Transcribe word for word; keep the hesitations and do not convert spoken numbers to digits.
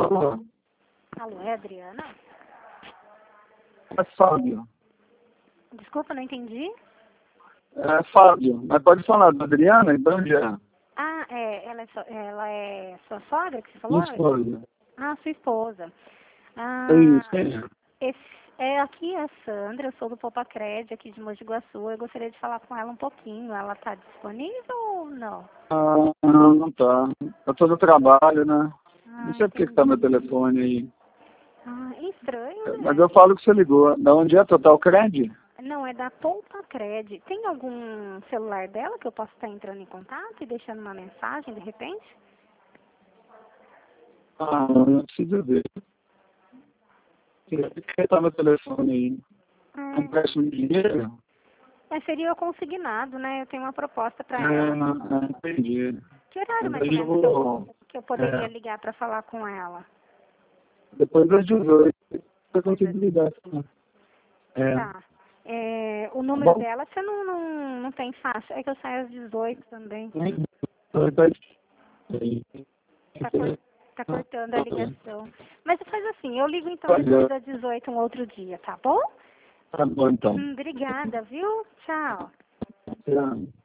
Alô? Alô, é a Adriana? É Fábio. Desculpa, não entendi. É Fábio. Mas pode falar da Adriana? De onde é? Ah, é, ela é, so- ela é sua sogra que você falou? Minha esposa. Ah, sua esposa. Ah, É isso, quem é? esse, é, aqui é a Sandra, eu sou do Popacred, aqui de Mogi Guaçu. Eu gostaria de falar com ela um pouquinho. Ela está disponível ou não? Ah, não, não tá. Eu tô no trabalho, né? Não Ah, sei por que que tá meu entendi. telefone aí. Ah, estranho, Mas né? eu falo que você ligou. Da onde é? Total Cred? Não, é da Popacred. Tem algum celular dela que eu possa estar entrando em contato e deixando uma mensagem de repente? Ah, não preciso ver. Por que tá meu telefone aí? É um Ah, empréstimo de dinheiro? é, seria consignado, né? Eu tenho uma proposta para É, ela. não, não entendi. Que horário Mas mais ou aí eu menos que eu, vou... que eu poderia É, ligar para falar com ela? depois das dezoito. Eu Pois é. consigo ligar. É. Tá. É, o Tá número bom? dela você não, não, não tem fácil. É que eu saio às dezoito também. Tá, cor, tá cortando a ligação. Mas faz assim, eu ligo então depois das dezoito um outro dia, tá bom? Tá bom, então. Hum, obrigada, viu? Tchau. Tchau.